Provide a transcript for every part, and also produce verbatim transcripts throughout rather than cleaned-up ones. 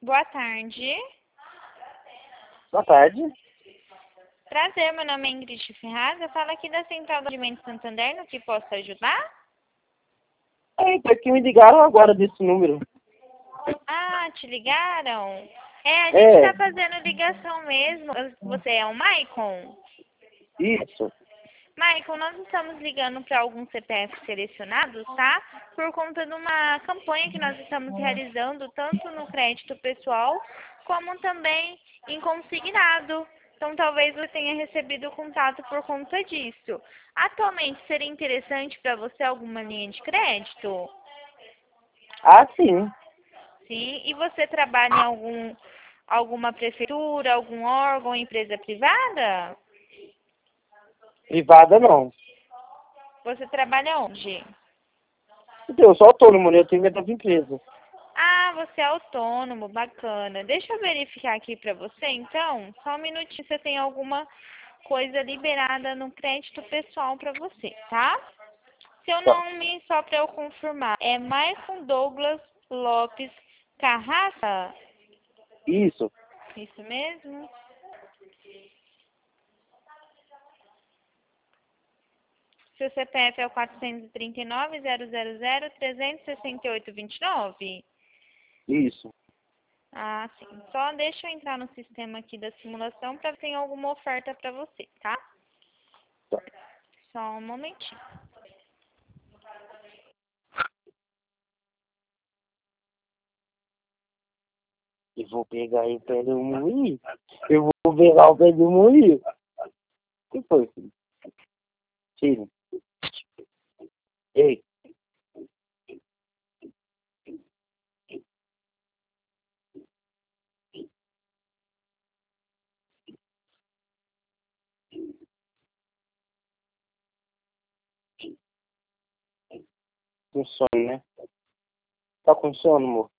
Boa tarde. Boa tarde. Prazer, meu nome é Ingrid Ferraz. Eu falo aqui da Central do Alimento Santander, no que posso ajudar? Eita, que me ligaram agora desse número. Ah, te ligaram? É, a gente É. está fazendo ligação mesmo. Você é o Maicon? Isso. Maicon, nós estamos ligando para alguns C P F selecionados, tá? Por conta de uma campanha que nós estamos realizando, tanto no crédito pessoal, como também em consignado. Então, talvez você tenha recebido contato por conta disso. Atualmente, seria interessante para você alguma linha de crédito? Ah, sim. Sim. E você trabalha em algum, alguma prefeitura, algum órgão, empresa privada? Privada não. Você trabalha onde? Eu sou autônomo, né? Eu tenho minha empresa. Ah, você é autônomo, bacana. Deixa eu verificar aqui para você, então. Só um minutinho, você tem alguma coisa liberada no crédito pessoal para você, tá? Seu Tá. nome, só para eu confirmar, é Maicon Douglas Lopes Carraça? Isso. Isso mesmo? Seu C P F é o quatro três nove, zero zero zero, três seis oito, dois nove? Isso. Ah, sim. Só deixa eu entrar no sistema aqui da simulação para ver se tem alguma oferta para você, tá? Tá. Só um momentinho. Eu vou pegar aí o pé do moinho. Eu vou pegar o pé do moinho. O que foi, filho? Filho. Ei. Com sono, né? Tá com sono, amor?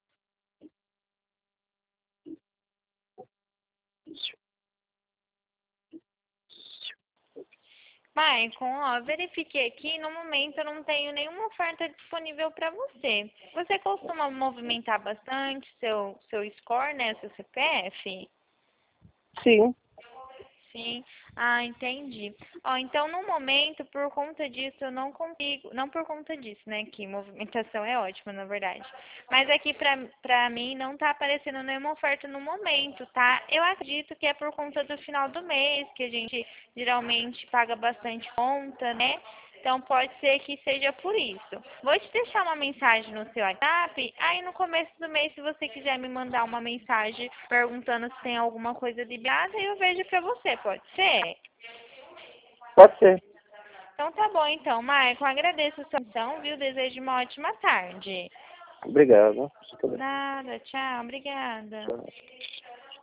Maicon, ó, verifiquei aqui, no momento eu não tenho nenhuma oferta disponível para você. Você costuma movimentar bastante seu, seu score, né, seu C P F? Sim. Sim. Ah, entendi. Ó, então no momento, por conta disso, eu não consigo, não por conta disso, né, que movimentação é ótima, na verdade. Mas aqui pra, pra mim não tá aparecendo nenhuma oferta no momento, tá? Eu acredito que é por conta do final do mês, que a gente geralmente paga bastante conta, né? Então pode ser que seja por isso. Vou te deixar uma mensagem no seu WhatsApp. Aí no começo do mês, se você quiser me mandar uma mensagem perguntando se tem alguma coisa liberada, eu vejo pra você, pode ser? Pode ser. Então tá bom então, Maicon. Agradeço a sua atenção, viu? Desejo uma ótima tarde. Obrigado. Você também. Nada, tchau, obrigada. Tchau.